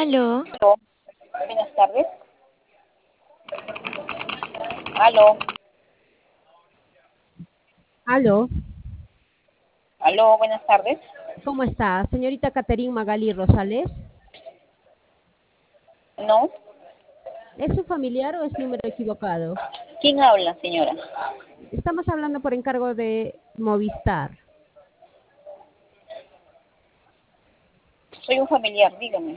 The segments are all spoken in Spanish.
Aló, Aló, buenas tardes. Aló, Aló, aló, buenas tardes. ¿cómo está? Señorita Caterín Magali Rosales. No, ¿Es su familiar o es número equivocado? ¿quién habla, señora? Estamos hablando por encargo de Movistar. Soy un familiar, dígame.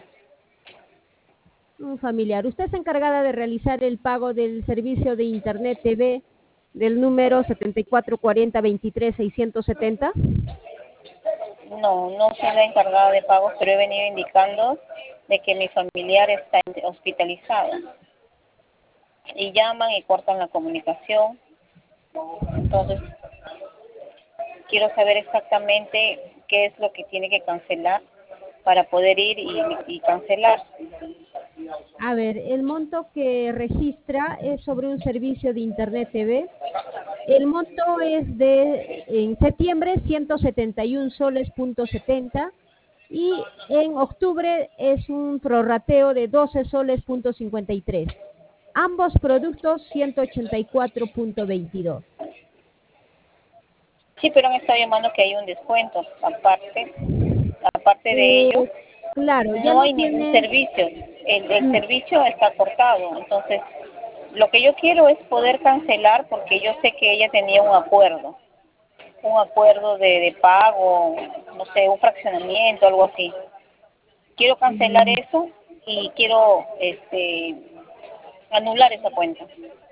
Un familiar. ¿Usted es encargada de realizar el pago del servicio de Internet TV del número 744023-670? No, no soy la encargada de pagos, pero he venido indicando de que mi familiar está hospitalizado. Y llaman y cortan la comunicación. Entonces, quiero saber exactamente qué es lo que tiene que cancelar para poder ir y cancelar. A ver, el monto que registra es sobre un servicio de Internet TV. El monto es en septiembre 171 soles punto 70 y en octubre es un prorrateo de 12 soles punto 53. Ambos productos 184.22. Sí, pero me está llamando que hay un descuento. Aparte de ello, Eh, claro, ya no no hay ningún tiene. servicio. El mm, servicio está cortado. Entonces, lo que yo quiero es poder cancelar porque yo sé que ella tenía un acuerdo de pago, no sé, un fraccionamiento, algo así. Quiero cancelar mm, eso y quiero anular esa cuenta.